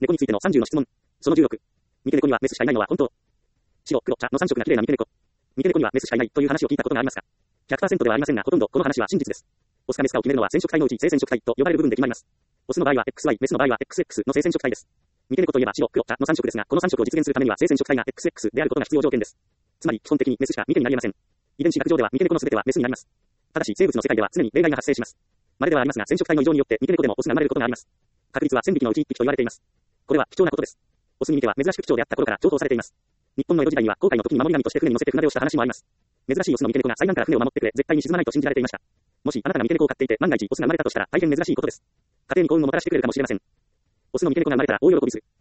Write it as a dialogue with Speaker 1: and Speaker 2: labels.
Speaker 1: 猫についての30の質問。その16。三毛猫にはメスしかいないのは本当。白、黒、茶の3色が綺麗な三毛猫。三毛猫にはメスしかいないという話を聞いたことがありますか？ 100% ではありませんが、ほとんどこの話は真実です。オスかメスかを決めるのは染色体のうち性染色体と呼ばれる部分で決まります。オスの場合は XY、メスの場合は XX の性染色体です。三毛猫といえば白、黒、茶の3色ですが、この3色を実現するためには性染色体が XX であることが必要条件です。つまり、基本的にメスしか三毛になり得ません。遺伝子学上では三毛猫の全てはメスになります。ただし、生物の世界では常に例外が発生します。稀ではありますが、染色体の異常によって三毛猫でもオスが生まれることがあります。確率は1000匹のうち1匹と言われています。これは貴重なことです。オスに見ては珍しく貴重であった頃から重宝されています。日本の江戸時代には航海の時に守り神として船に乗せて船出をした話もあります。珍しいオスの三毛猫が最岸から船を守ってくれ、絶対に沈まないと信じられていました。もしあなたが三毛猫を飼っていて万が一オスが生まれたとしたら大変珍しいことです。家庭に幸運をもたらしてくれるかもしれません。オスの三毛猫が生まれたら大喜びする。